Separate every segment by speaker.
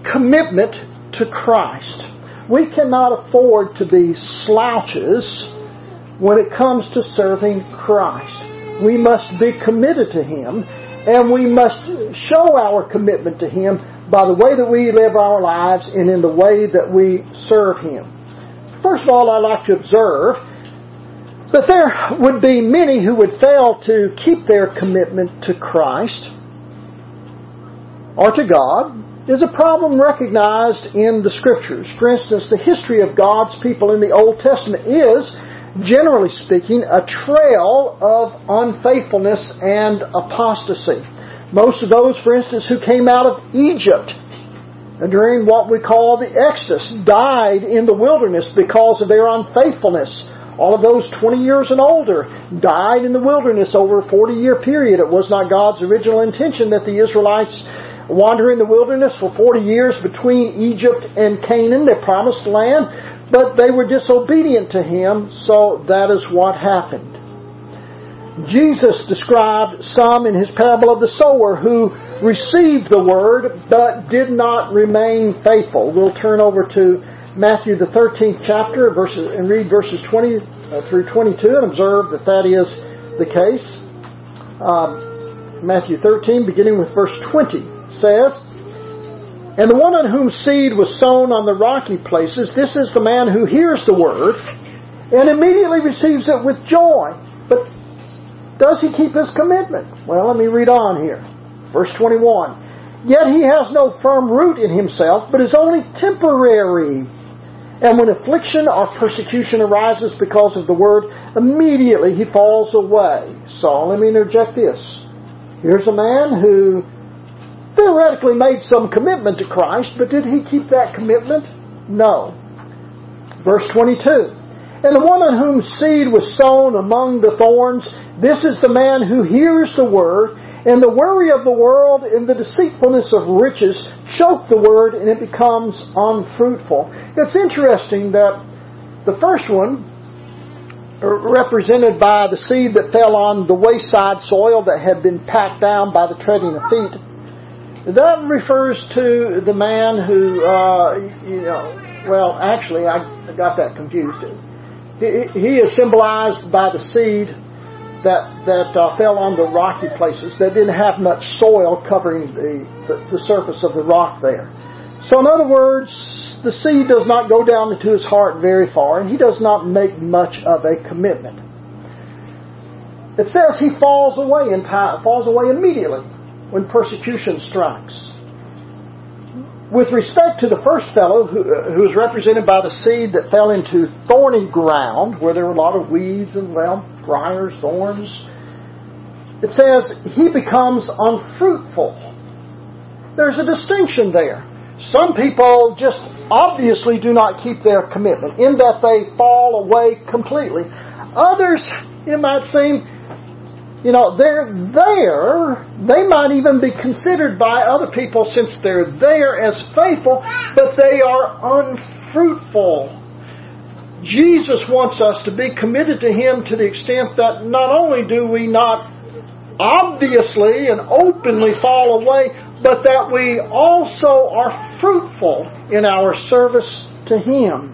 Speaker 1: commitment to Christ. We cannot afford to be slouches when it comes to serving Christ. We must be committed to Him, and we must show our commitment to Him by the way that we live our lives and in the way that we serve Him. First of all, I'd like to observe that there would be many who would fail to keep their commitment to Christ or to God is a problem recognized in the Scriptures. For instance, the history of God's people in the Old Testament is, generally speaking, a trail of unfaithfulness and apostasy. Most of those, for instance, who came out of Egypt during what we call the Exodus died in the wilderness because of their unfaithfulness. All of those 20 years and older died in the wilderness over a 40-year period. It was not God's original intention that the Israelites wander in the wilderness for 40 years between Egypt and Canaan, their promised land, but they were disobedient to Him, so that is what happened. Jesus described some in His parable of the sower who received the Word but did not remain faithful. We'll turn over to Matthew the 13th chapter and read verses 20 through 22 and observe that is the case. Matthew 13, beginning with verse 20, says, "And the one on whom seed was sown on the rocky places, this is the man who hears the word and immediately receives it with joy. But does he keep his commitment?" Well, let me read on here. Verse 21, "Yet he has no firm root in himself, but is only temporary. And when affliction or persecution arises because of the word, immediately he falls away." So let me interject this. Here's a man who theoretically made some commitment to Christ, but did he keep that commitment? No. Verse 22, "And the one on whom seed was sown among the thorns, this is the man who hears the word, and the worry of the world and the deceitfulness of riches choke the word, and it becomes unfruitful." It's interesting that the first one, represented by the seed that fell on the wayside soil that had been packed down by the treading of feet, that refers to the man who, actually I got that confused. He is symbolized by the seed that fell on the rocky places that didn't have much soil covering the surface of the rock there. So in other words, the seed does not go down into his heart very far, and he does not make much of a commitment. It says he falls away immediately when persecution strikes. With respect to the first fellow, who is represented by the seed that fell into thorny ground, where there were a lot of weeds and, briars, thorns, it says he becomes unfruitful. There's a distinction there. Some people just obviously do not keep their commitment, in that they fall away completely. Others, it might seem, they're there. They might even be considered by other people, since they're there, as faithful, but they are unfruitful. Jesus wants us to be committed to Him to the extent that not only do we not obviously and openly fall away, but that we also are fruitful in our service to Him.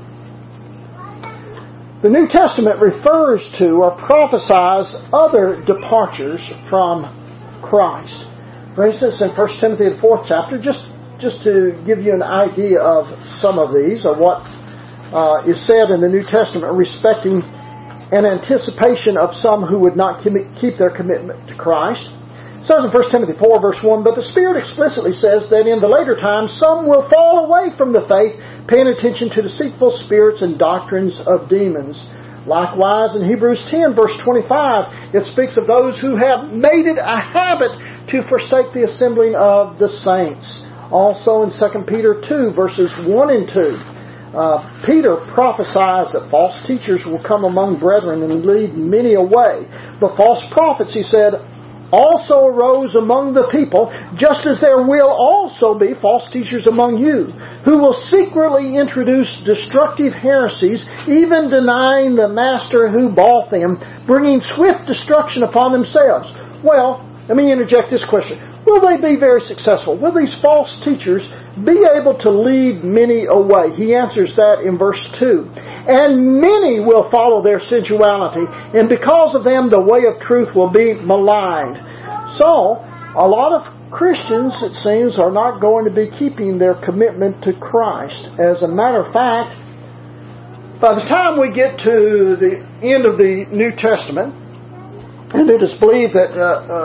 Speaker 1: The New Testament refers to or prophesies other departures from Christ. For instance, in 1 Timothy the 4th chapter, just to give you an idea of some of these, or what is said in the New Testament respecting an anticipation of some who would not keep their commitment to Christ. It says in 1 Timothy 4 verse 1, "But the Spirit explicitly says that in the later times some will fall away from the faith, paying attention to deceitful spirits and doctrines of demons." Likewise, in Hebrews 10 verse 25, it speaks of those who have made it a habit to forsake the assembling of the saints. Also in 2 Peter 2 verses 1 and 2, Peter prophesies that false teachers will come among brethren and lead many away. But false prophets, he said, also arose among the people, just as there will also be false teachers among you, who will secretly introduce destructive heresies, even denying the master who bought them, bringing swift destruction upon themselves. Well, let me interject this question. Will they be very successful? Will these false teachers be able to lead many away? He answers that in verse 2. And many will follow their sensuality, and because of them the way of truth will be maligned. So, a lot of Christians, it seems, are not going to be keeping their commitment to Christ. As a matter of fact, by the time we get to the end of the New Testament, and it is believed that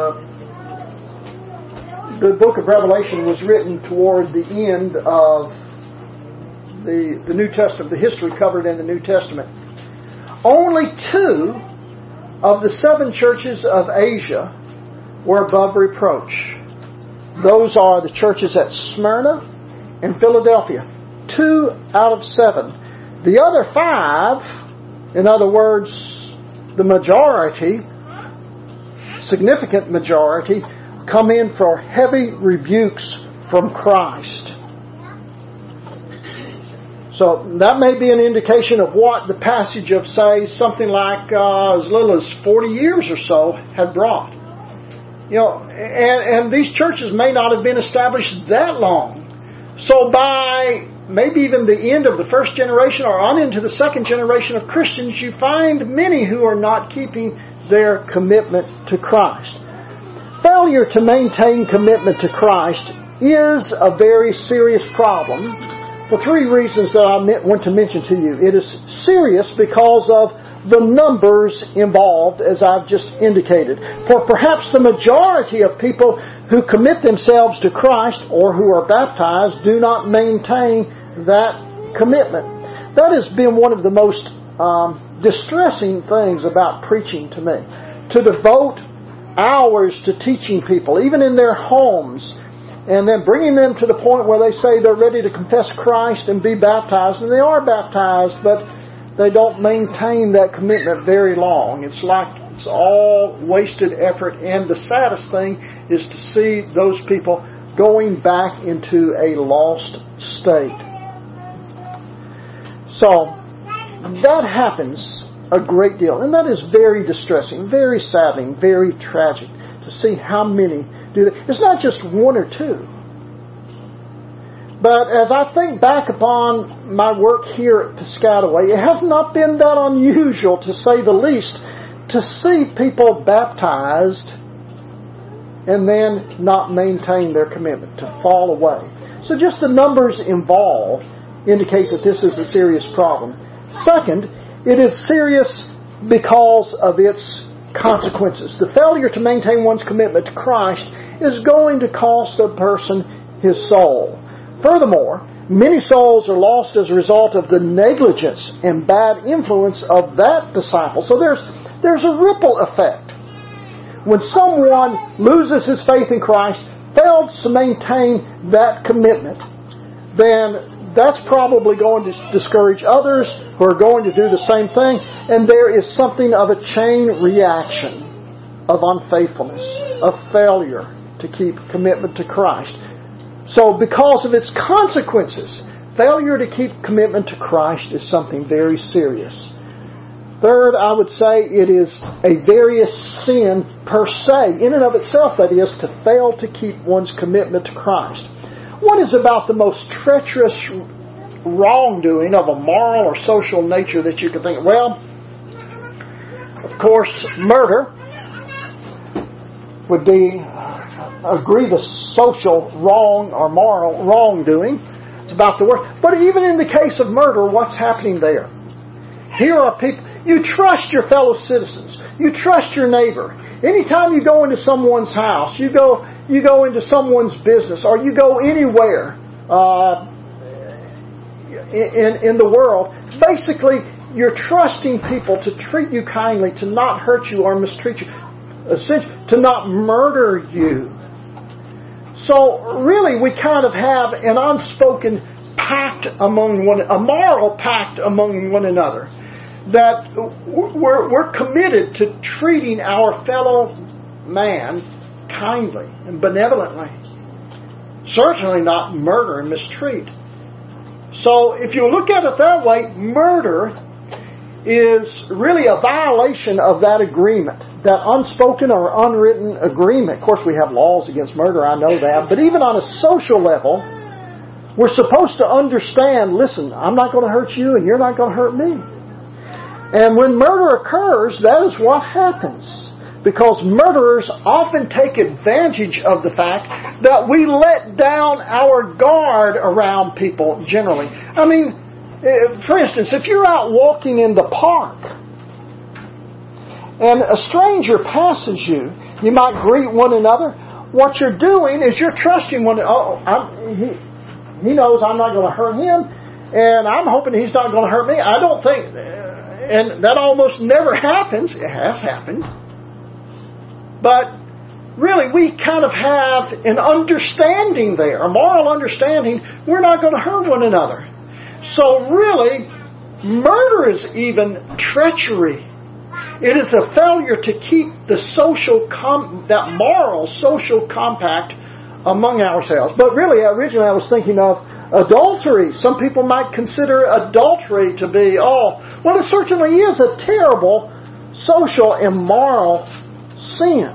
Speaker 1: the book of Revelation was written toward the end of the New Testament, the history covered in the New Testament. Only 2 of the 7 churches of Asia were above reproach. Those are the churches at Smyrna and Philadelphia. 2 out of 7. The other 5, in other words, the majority, significant majority, come in for heavy rebukes from Christ. So that may be an indication of what the passage of, say, something like as little as 40 years or so had brought. And these churches may not have been established that long. So by maybe even the end of the first generation or on into the second generation of Christians, you find many who are not keeping their commitment to Christ. Failure to maintain commitment to Christ is a very serious problem for 3 reasons that I want to mention to you. It is serious because of the numbers involved, as I've just indicated. For perhaps the majority of people who commit themselves to Christ or who are baptized do not maintain that commitment. That has been one of the most distressing things about preaching to me. To devote hours to teaching people, even in their homes, and then bringing them to the point where they say they're ready to confess Christ and be baptized, and they are baptized, but they don't maintain that commitment very long. It's like it's all wasted effort, and the saddest thing is to see those people going back into a lost state. So, that happens a great deal, and that is very distressing, very saddening, very tragic to see how many do that. It's not just 1 or 2. But as I think back upon my work here at Piscataway, it has not been that unusual, to say the least, to see people baptized and then not maintain their commitment, to fall away. So just the numbers involved indicate that this is a serious problem. Second, it is serious because of its consequences. The failure to maintain one's commitment to Christ is going to cost a person his soul. Furthermore, many souls are lost as a result of the negligence and bad influence of that disciple. So there's a ripple effect. When someone loses his faith in Christ, fails to maintain that commitment, then that's probably going to discourage others who are going to do the same thing, and there is something of a chain reaction of unfaithfulness, of failure to keep commitment to Christ. So because of its consequences, failure to keep commitment to Christ is something very serious. Third, I would say it is a various sin per se, in and of itself, that is, to fail to keep one's commitment to Christ. What is about the most treacherous wrongdoing of a moral or social nature that you can think of? Well, of course, murder would be a grievous social wrong or moral wrongdoing. It's about the worst. But even in the case of murder, what's happening there? Here are people. You trust your fellow citizens. You trust your neighbor. Anytime you go into someone's house, you go into someone's business, or you go anywhere in the world, basically you're trusting people to treat you kindly, to not hurt you or mistreat you, to not murder you. So really we kind of have an unspoken pact a moral pact among one another, that we're committed to treating our fellow man kindly and benevolently. Certainly not murder and mistreat. So if you look at it that way, murder is really a violation of that agreement that unspoken or unwritten agreement. Of course, we have laws against murder, I know that. But even on a social level, we're supposed to understand, listen, I'm not going to hurt you and you're not going to hurt me. And when murder occurs, that is what happens. Because murderers often take advantage of the fact that we let down our guard around people generally. I mean, for instance, if you're out walking in the park and a stranger passes you, you might greet one another. What you're doing is you're trusting one another. He knows I'm not going to hurt him, and I'm hoping he's not going to hurt me. I don't think, and that almost never happens. It has happened. But really, we kind of have an understanding there, a moral understanding. We're not going to hurt one another. So really, murder is even treachery. It is a failure to keep the that moral social compact among ourselves. But really, originally I was thinking of adultery. Some people might consider adultery to be, well, it certainly is a terrible social and moral sin.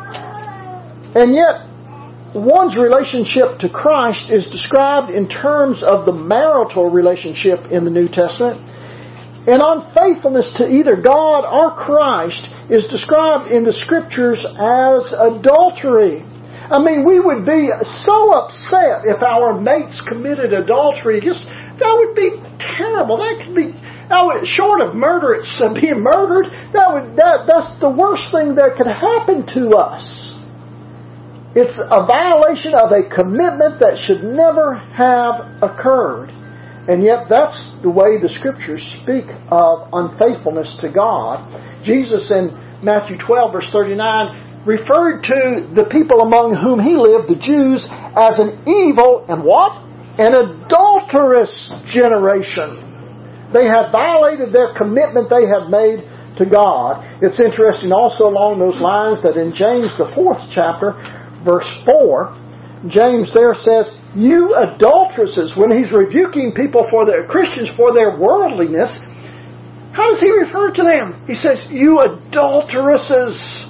Speaker 1: And yet, one's relationship to Christ is described in terms of the marital relationship in the New Testament. And unfaithfulness to either God or Christ is described in the Scriptures as adultery. I mean, we would be so upset if our mates committed adultery. That would be terrible. That could be, short of murder, it's being murdered. That's the worst thing that could happen to us. It's a violation of a commitment that should never have occurred. And yet that's the way the Scriptures speak of unfaithfulness to God. Jesus in Matthew 12 verse 39 referred to the people among whom He lived, the Jews, as an evil and what? An adulterous generation. They had violated their commitment they had made to God. It's interesting also along those lines that in James the 4th chapter, verse 4, James there says, you adulteresses, when he's rebuking people Christians for their worldliness, how does he refer to them? He says, you adulteresses.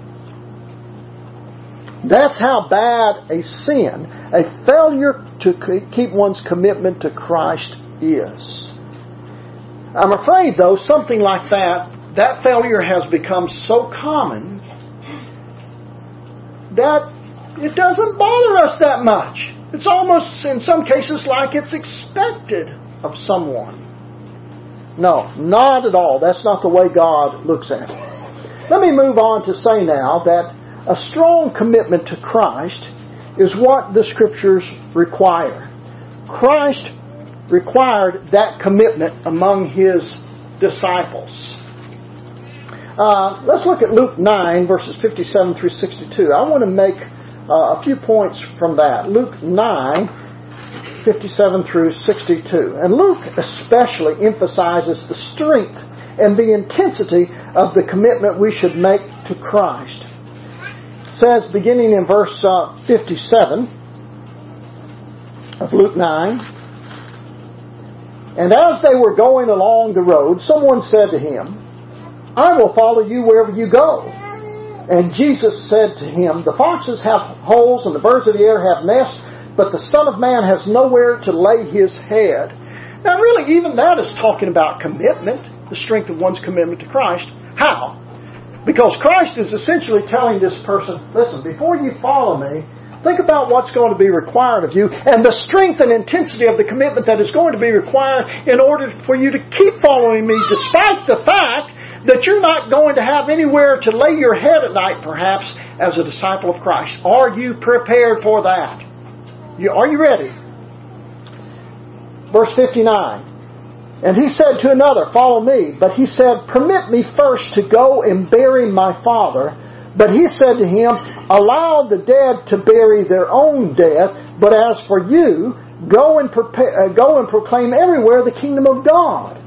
Speaker 1: That's how bad a sin, a failure to keep one's commitment to Christ is. I'm afraid, though, something like that failure has become so common that it doesn't bother us that much. It's almost, in some cases, like it's expected of someone. No, not at all. That's not the way God looks at it. Let me move on to say now that a strong commitment to Christ is what the Scriptures require. Christ required that commitment among His disciples. Let's look at Luke 9, verses 57 through 62. I want to make a few points from that. Luke 9, 57 through 62. And Luke especially emphasizes the strength and the intensity of the commitment we should make to Christ. It says, beginning in verse 57 of Luke 9, and as they were going along the road, someone said to him, I will follow you wherever you go. And Jesus said to him, the foxes have holes and the birds of the air have nests, but the Son of Man has nowhere to lay His head. Now really, even that is talking about commitment, the strength of one's commitment to Christ. How? Because Christ is essentially telling this person, listen, before you follow me, think about what's going to be required of you and the strength and intensity of the commitment that is going to be required in order for you to keep following me, despite the fact that you're not going to have anywhere to lay your head at night, perhaps, as a disciple of Christ. Are you prepared for that? Are you ready? Verse 59. And he said to another, follow me. But he said, permit me first to go and bury my father. But he said to him, allow the dead to bury their own dead. But as for you, go and proclaim everywhere the kingdom of God.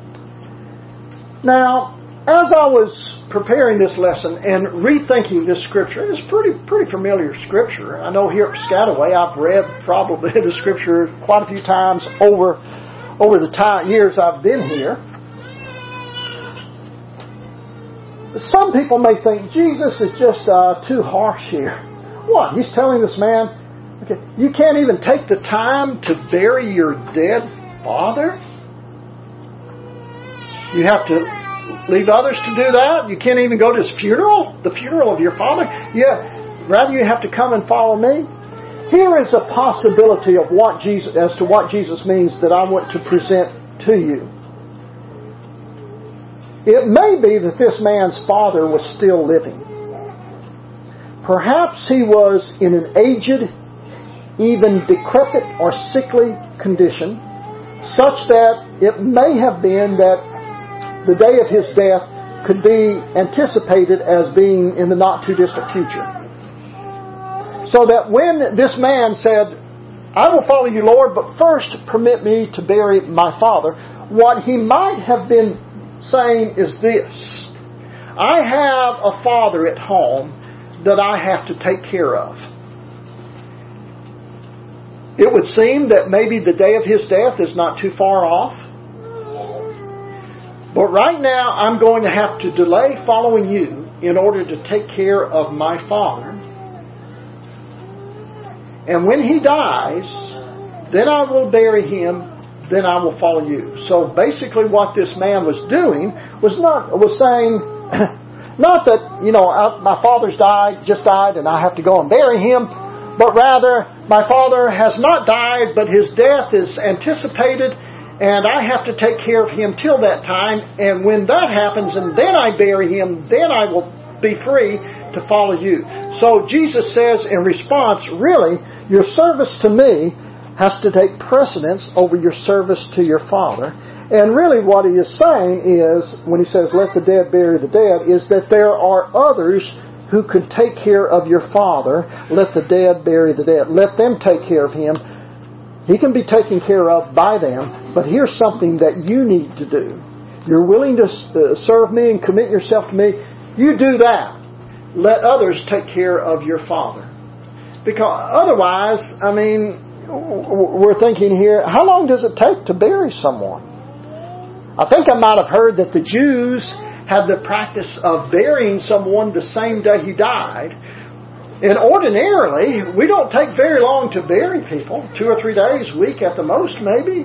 Speaker 1: Now, as I was preparing this lesson and rethinking this scripture, it's pretty familiar scripture. I know here at Piscataway I've read probably the scripture quite a few times over the years I've been here. some people may think Jesus is just too harsh here. What? He's telling this man, okay, you can't even take the time to bury your dead father? You have to leave others to do that? You can't even go to his funeral? The funeral of your father? Yeah, rather you have to come and follow me? Here is a possibility of what Jesus means that I want to present to you. It may be that this man's father was still living. Perhaps he was in an aged, even decrepit or sickly condition, such that it may have been that the day of his death could be anticipated as being in the not too distant future. So that when this man said, I will follow you, Lord, but first permit me to bury my father, what he might have been saying is this: I have a father at home that I have to take care of. It would seem that maybe the day of his death is not too far off. But right now I'm going to have to delay following you in order to take care of my father. And when he dies, then I will bury him, then I will follow you. So basically what this man was doing was saying, not that, my father's just died and I have to go and bury him, but rather my father has not died, but his death is anticipated, and I have to take care of him till that time. And when that happens, and then I bury him, then I will be free to follow you. So Jesus says in response, really, your service to me has to take precedence over your service to your father. And really what he is saying is, when he says, let the dead bury the dead, is that there are others who could take care of your father. Let the dead bury the dead. Let them take care of him. He can be taken care of by them. But here's something that you need to do. You're willing to serve me and commit yourself to me. You do that. Let others take care of your father. Because otherwise, we're thinking here, how long does it take to bury someone? I think I might have heard that the Jews had the practice of burying someone the same day he died. And ordinarily, we don't take very long to bury people. 2 or 3 days, week at the most, maybe.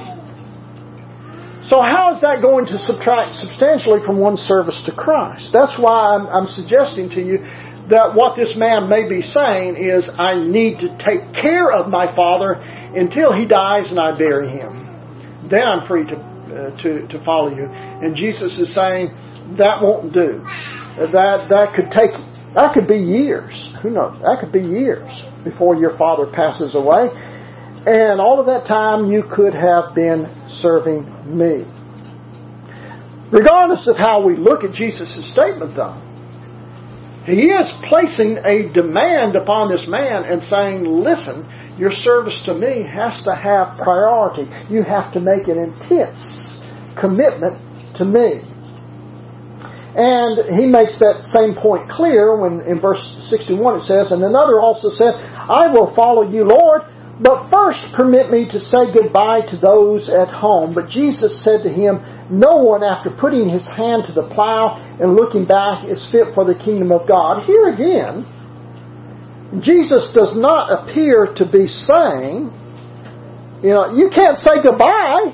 Speaker 1: So how is that going to subtract substantially from one's service to Christ? That's why I'm suggesting to you that what this man may be saying is, I need to take care of my father until he dies and I bury him. Then I'm free to follow you. And Jesus is saying, that won't do. That could be years. Who knows? That could be years before your father passes away. And all of that time you could have been serving me. Regardless of how we look at Jesus' statement, though, he is placing a demand upon this man and saying, listen, your service to me has to have priority. You have to make an intense commitment to me. And he makes that same point clear when in verse 61 it says, and another also said, I will follow you, Lord, but first permit me to say goodbye to those at home. But Jesus said to him, no one after putting his hand to the plow and looking back is fit for the kingdom of God. Here again, Jesus does not appear to be saying, you can't say goodbye.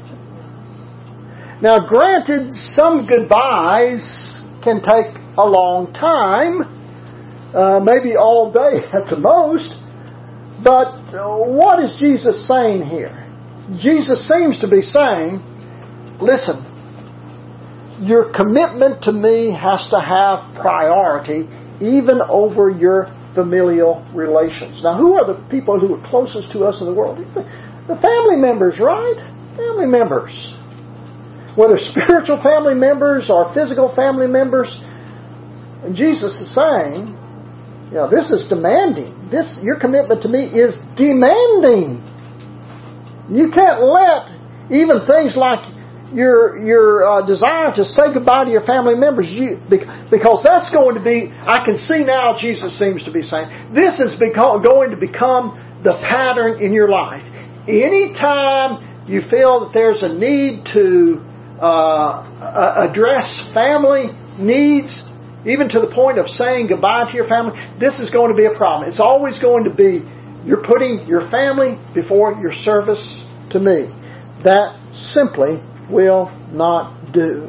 Speaker 1: Now granted, some goodbyes can take a long time, maybe all day at the most. But what is Jesus saying here? Jesus seems to be saying, listen, your commitment to me has to have priority even over your familial relations. Now, who are the people who are closest to us in the world? The family members, right? Family members. Whether spiritual family members or physical family members. And Jesus is saying, this is demanding. Your commitment to me is demanding. You can't let even things like your desire to say goodbye to your family members, because that's going to be, I can see now Jesus seems to be saying, this is going to become the pattern in your life. Anytime you feel that there's a need to address family, needs, even to the point of saying goodbye to your family, this is going to be a problem. It's always going to be, you're putting your family before your service to me. That simply will not do.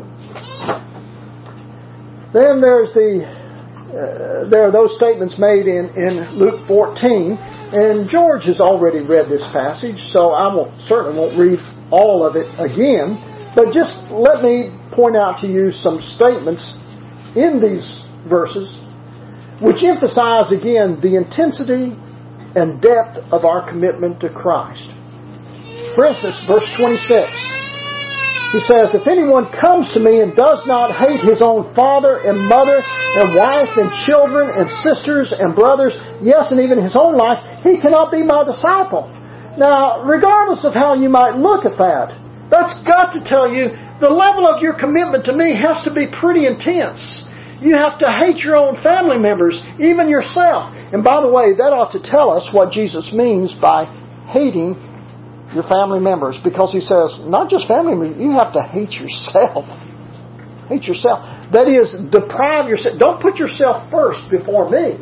Speaker 1: Then there are those statements made in Luke 14, and George has already read this passage, so I certainly won't read all of it again, but just let me point out to you some statements in these verses which emphasize again the intensity and depth of our commitment to Christ. For instance, verse 26. He says, if anyone comes to me and does not hate his own father and mother and wife and children and sisters and brothers, yes, and even his own life, he cannot be my disciple. Now, regardless of how you might look at that, that's got to tell you the level of your commitment to me has to be pretty intense. You have to hate your own family members, even yourself. And by the way, that ought to tell us what Jesus means by hating your family members, because He says, not just family members, you have to hate yourself. Hate yourself. That is, deprive yourself. Don't put yourself first before me.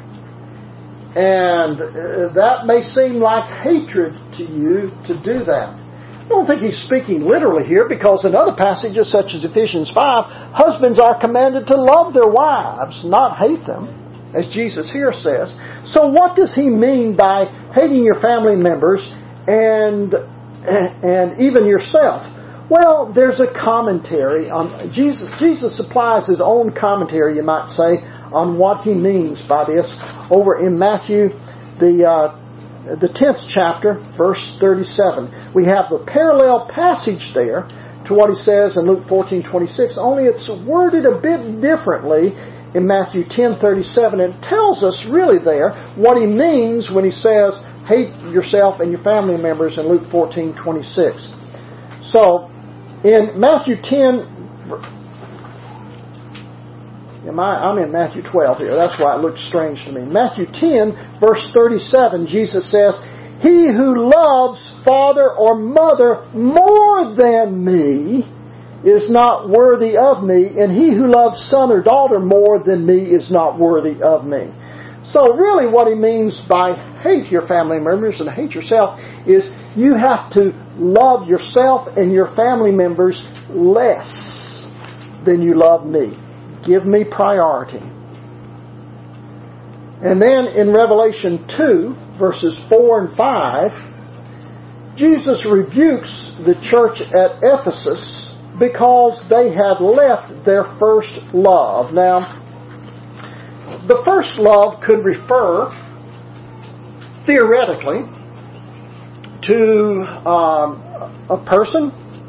Speaker 1: And that may seem like hatred to you to do that. I don't think He's speaking literally here, because in other passages such as Ephesians 5, husbands are commanded to love their wives, not hate them, as Jesus here says. So what does He mean by hating your family members and even yourself? Well, there's a commentary on Jesus supplies His own commentary, you might say, on what He means by this over in Matthew, the 10th chapter, verse 37. We have the parallel passage there to what He says in Luke 14:26, only it's worded a bit differently in Matthew 10:37. It tells us really there what He means when He says, hate yourself and your family members in Luke 14:26. So, in Matthew 10, I'm in Matthew 12 here. That's why it looks strange to me. Matthew 10, verse 37, Jesus says, he who loves father or mother more than me is not worthy of me, and he who loves son or daughter more than me is not worthy of me. So really what He means by hate your family members and hate yourself is you have to love yourself and your family members less than you love me. Give me priority. And then in Revelation 2, verses 4 and 5, Jesus rebukes the church at Ephesus because they had left their first love. Now, the first love could refer, theoretically, to a person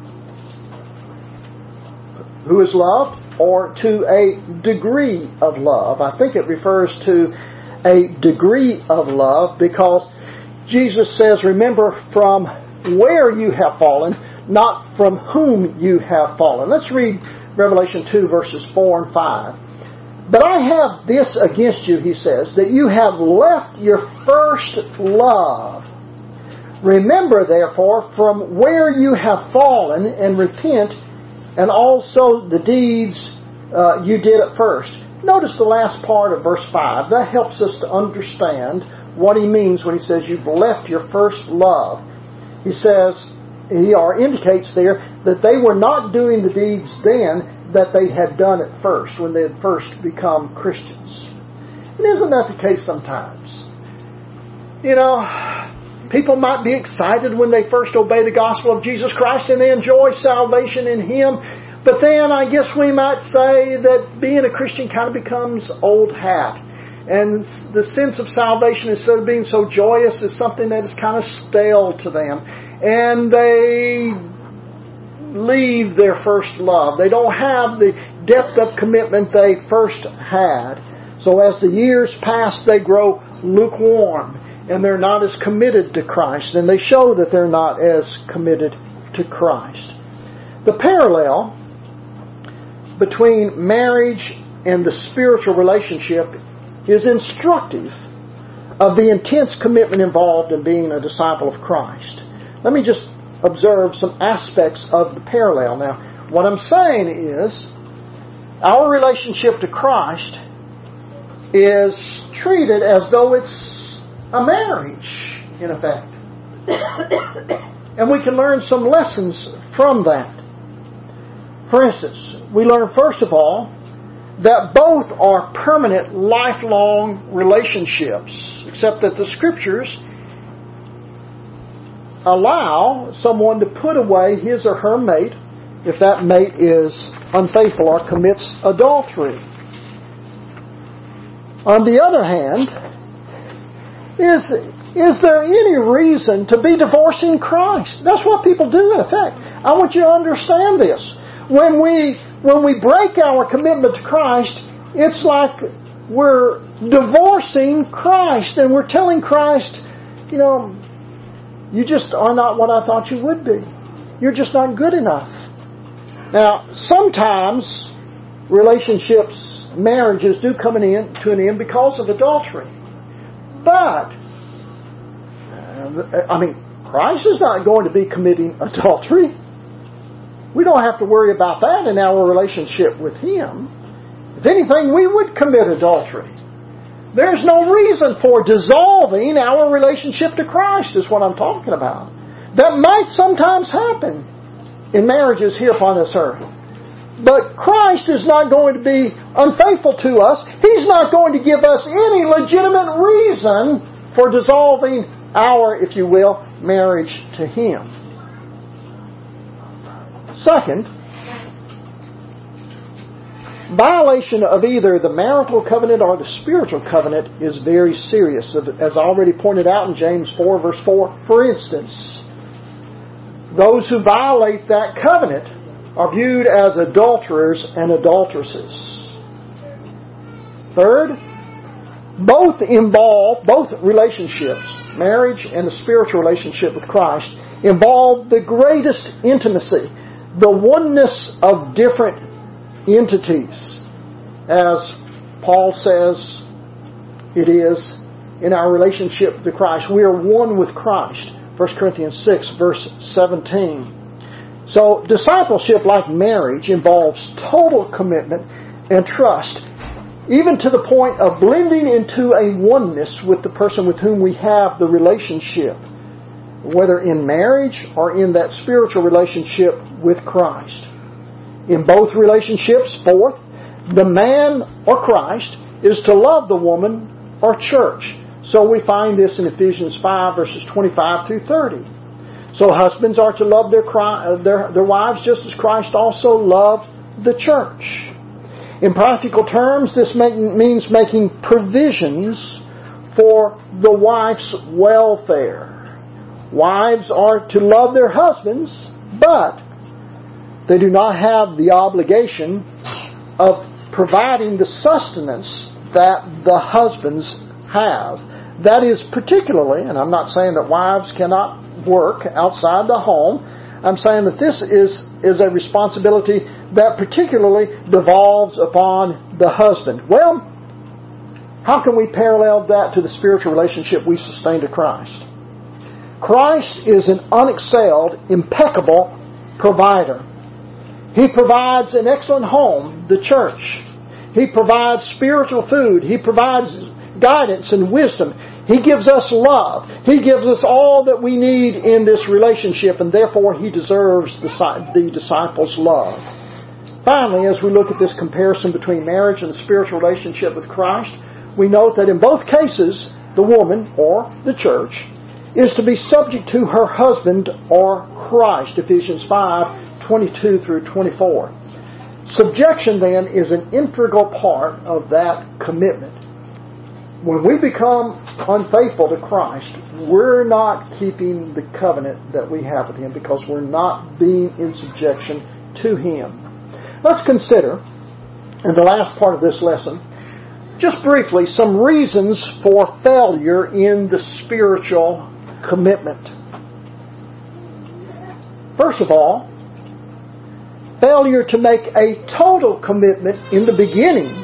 Speaker 1: who is loved, or to a degree of love. I think it refers to a degree of love because Jesus says, remember from where you have fallen, not from whom you have fallen. Let's read Revelation 2, verses 4 and 5. But I have this against you, He says, that you have left your first love. Remember, therefore, from where you have fallen, and repent, and also the deeds you did at first. Notice the last part of verse 5. That helps us to understand what He means when He says you've left your first love. He says, indicates there that they were not doing the deeds then that they had done at first, when they had first become Christians. And isn't that the case sometimes? You know, people might be excited when they first obey the gospel of Jesus Christ and they enjoy salvation in Him. But then I guess we might say that being a Christian kind of becomes old hat. And the sense of salvation, instead of being so joyous, is something that is kind of stale to them. And they leave their first love. They don't have the depth of commitment they first had. So as the years pass, they grow lukewarm. And they're not as committed to Christ. And they show that they're not as committed to Christ. The parallel between marriage and the spiritual relationship is instructive of the intense commitment involved in being a disciple of Christ. Let me just observe some aspects of the parallel. Now, what I'm saying is, our relationship to Christ is treated as though it's a marriage, in effect. And we can learn some lessons from that. For instance, we learn first of all that both are permanent, lifelong relationships, except that the Scriptures allow someone to put away his or her mate if that mate is unfaithful or commits adultery. On the other hand, is there any reason to be divorcing Christ? That's what people do in effect. I want you to understand this. When we break our commitment to Christ, it's like we're divorcing Christ and we're telling Christ, you just are not what I thought you would be. You're just not good enough. Now, sometimes relationships, marriages do come to an end because of adultery. But, Christ is not going to be committing adultery. We don't have to worry about that in our relationship with Him. If anything, we would commit adultery. There's no reason for dissolving our relationship to Christ, is what I'm talking about. That might sometimes happen in marriages here upon this earth. But Christ is not going to be unfaithful to us. He's not going to give us any legitimate reason for dissolving our, if you will, marriage to Him. Second, violation of either the marital covenant or the spiritual covenant is very serious. As I already pointed out in James 4, verse 4, for instance, those who violate that covenant are viewed as adulterers and adulteresses. Third, both relationships, marriage and the spiritual relationship with Christ, involve the greatest intimacy, the oneness of different entities, as Paul says it is in our relationship to Christ. We are one with Christ. 1 Corinthians 6, verse 17. So, discipleship, like marriage, involves total commitment and trust, even to the point of blending into a oneness with the person with whom we have the relationship, whether in marriage or in that spiritual relationship with Christ. In both relationships, fourth, the man or Christ is to love the woman or church. So we find this in Ephesians 5, verses 25 through 30. So husbands are to love their wives just as Christ also loved the church. In practical terms, this means making provisions for the wife's welfare. Wives are to love their husbands, but they do not have the obligation of providing the sustenance that the husbands have. That is particularly, and I'm not saying that wives cannot work outside the home, I'm saying that this is a responsibility that particularly devolves upon the husband. Well, how can we parallel that to the spiritual relationship we sustain to Christ? Christ is an unexcelled, impeccable provider. He provides an excellent home, the church. He provides spiritual food. He provides guidance and wisdom. He gives us love. He gives us all that we need in this relationship, and therefore He deserves the disciples' love. Finally, as we look at this comparison between marriage and the spiritual relationship with Christ, we note that in both cases, the woman, or the church, is to be subject to her husband or Christ, Ephesians 5, 22 through 24. Subjection, then, is an integral part of that commitment. When we become unfaithful to Christ, we're not keeping the covenant that we have with Him because we're not being in subjection to Him. Let's consider, in the last part of this lesson, just briefly some reasons for failure in the spiritual commitment. First of all, failure to make a total commitment in the beginning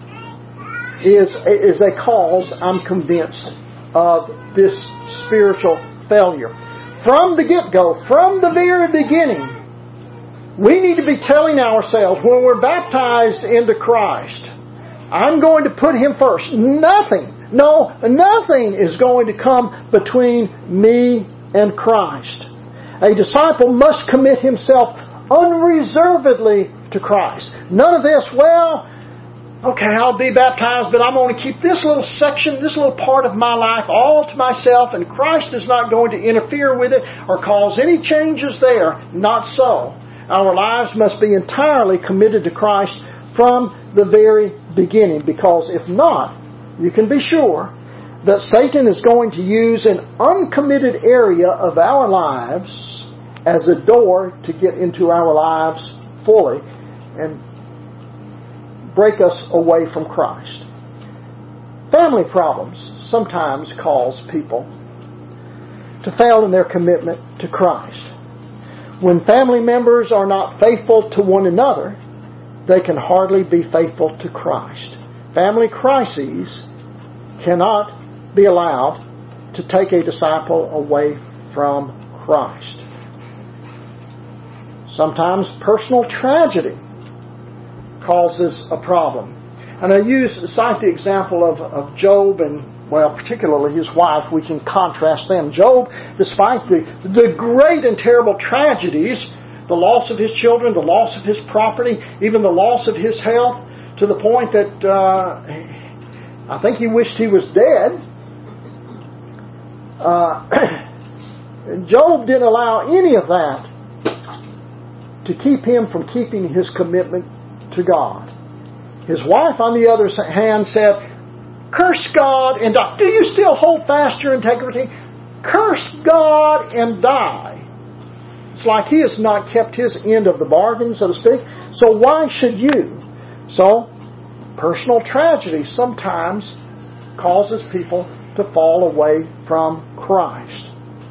Speaker 1: is a cause, I'm convinced, of this spiritual failure. From the get-go, from the very beginning, We need to be telling ourselves when we're baptized into Christ, I'm going to put Him first. Nothing is going to come between me and Christ. A disciple must commit himself unreservedly to Christ. None of this, okay, I'll be baptized, but I'm going to keep this little section, this little part of my life all to myself, and Christ is not going to interfere with it or cause any changes there. Not so. Our lives must be entirely committed to Christ from the very beginning, because if not, you can be sure that Satan is going to use an uncommitted area of our lives as a door to get into our lives fully and break us away from Christ. Family problems sometimes cause people to fail in their commitment to Christ. When family members are not faithful to one another, they can hardly be faithful to Christ. Family crises cannot be allowed to take a disciple away from Christ. Sometimes personal tragedy causes a problem. And I cite the example of Job and, particularly his wife. We can contrast them. Job, despite the great and terrible tragedies, the loss of his children, the loss of his property, even the loss of his health, to the point that I think he wished he was dead. Job didn't allow any of that to keep him from keeping his commitment to God. His wife, on the other hand, said, "Curse God and die." Do you still hold fast your integrity? Curse God and die. It's like he has not kept his end of the bargain, so to speak. So why should you? So, personal tragedy sometimes causes people to fall away from Christ.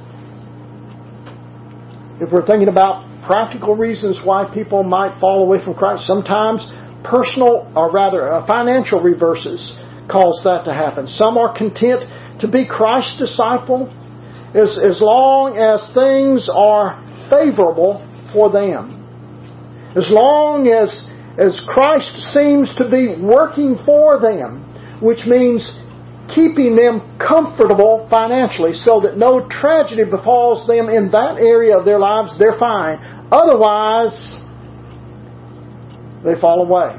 Speaker 1: If we're thinking about practical reasons why people might fall away from Christ, sometimes financial reverses cause that to happen. Some are content to be Christ's disciple as long as things are favorable for them. As long as Christ seems to be working for them, which means keeping them comfortable financially so that no tragedy befalls them in that area of their lives, they're fine. Otherwise, they fall away.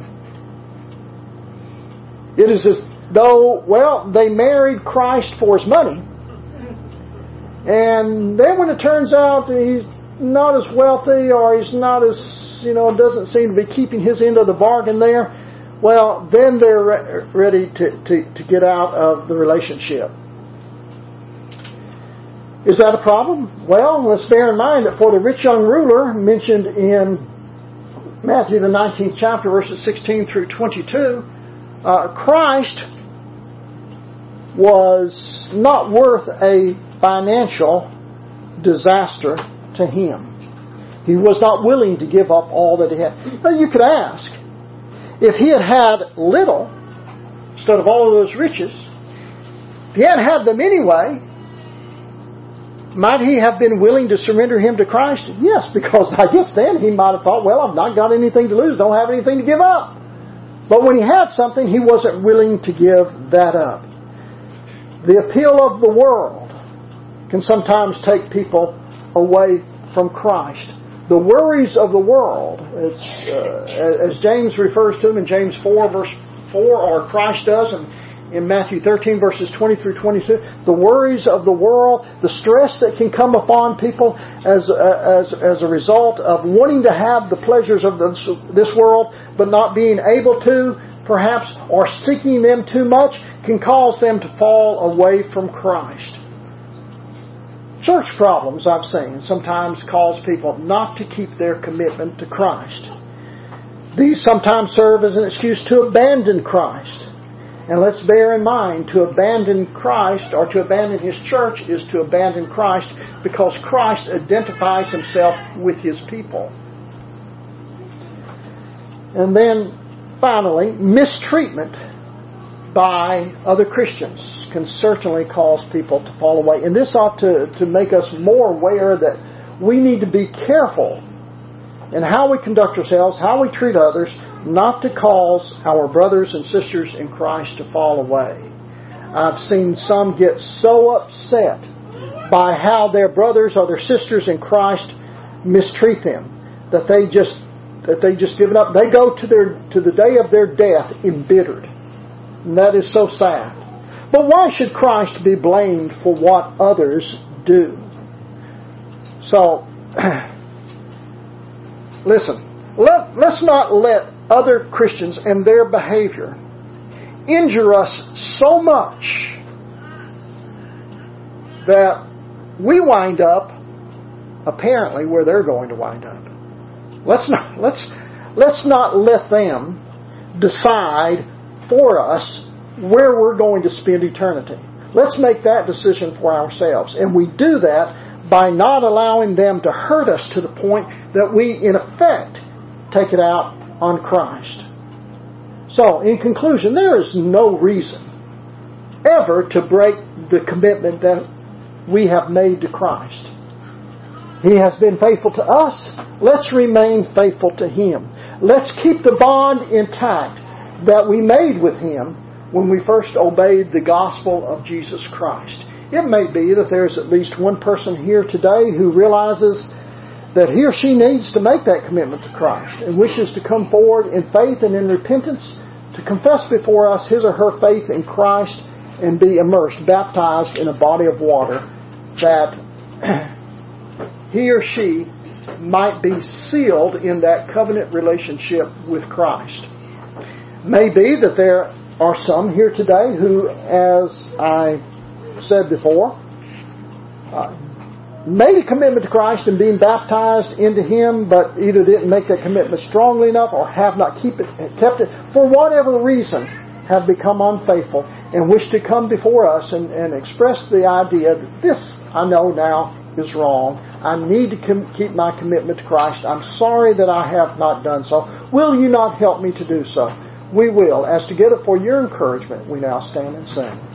Speaker 1: It is as though, they married Christ for His money, and then when it turns out he's not as wealthy, or he's not as, doesn't seem to be keeping his end of the bargain there, then they're ready to get out of the relationship. Is that a problem? Let's bear in mind that for the rich young ruler mentioned in Matthew the 19th chapter, verses 16 through 22, Christ was not worth a financial disaster to him. He was not willing to give up all that he had. Now you could ask, if he had had little, instead of all of those riches, if he hadn't had them anyway, might he have been willing to surrender him to Christ? Yes, because I guess then he might have thought, I've not got anything to lose, don't have anything to give up. But when he had something, he wasn't willing to give that up. The appeal of the world can sometimes take people away from Christ. The worries of the world, as James refers to them in James 4 verse 4, or Christ does in Matthew 13 verses 20 through 22, the worries of the world, the stress that can come upon people as a result of wanting to have the pleasures of this world but not being able to, perhaps, or seeking them too much, can cause them to fall away from Christ. Church problems, I've seen, sometimes cause people not to keep their commitment to Christ. These sometimes serve as an excuse to abandon Christ. And let's bear in mind, to abandon Christ or to abandon His church is to abandon Christ, because Christ identifies Himself with His people. And then, finally, mistreatment by other Christians can certainly cause people to fall away. And this ought to make us more aware that we need to be careful in how we conduct ourselves, how we treat others, not to cause our brothers and sisters in Christ to fall away. I've seen some get so upset by how their brothers or their sisters in Christ mistreat them that they just give it up. They go to the day of their death embittered. And that is so sad. But why should Christ be blamed for what others do? So, listen, let's not let other Christians and their behavior injure us so much that we wind up apparently where they're going to wind up. Let's not let them decide for us where we're going to spend eternity. Let's make that decision for ourselves. And we do that by not allowing them to hurt us to the point that we, in effect, take it out on Christ. So, in conclusion, there is no reason ever to break the commitment that we have made to Christ. He has been faithful to us. Let's remain faithful to Him. Let's keep the bond intact that we made with Him when we first obeyed the gospel of Jesus Christ. It may be that there's at least one person here today who realizes that he or she needs to make that commitment to Christ and wishes to come forward in faith and in repentance to confess before us his or her faith in Christ and be immersed, baptized in a body of water, that he or she might be sealed in that covenant relationship with Christ. Maybe that there are some here today who, as I said before, made a commitment to Christ and being baptized into Him, but either didn't make that commitment strongly enough or have not kept it, for whatever reason, have become unfaithful and wish to come before us and express the idea that this, I know now, is wrong. I need to keep my commitment to Christ. I'm sorry that I have not done so. Will you not help me to do so? We will. As together for your encouragement, we now stand and sing.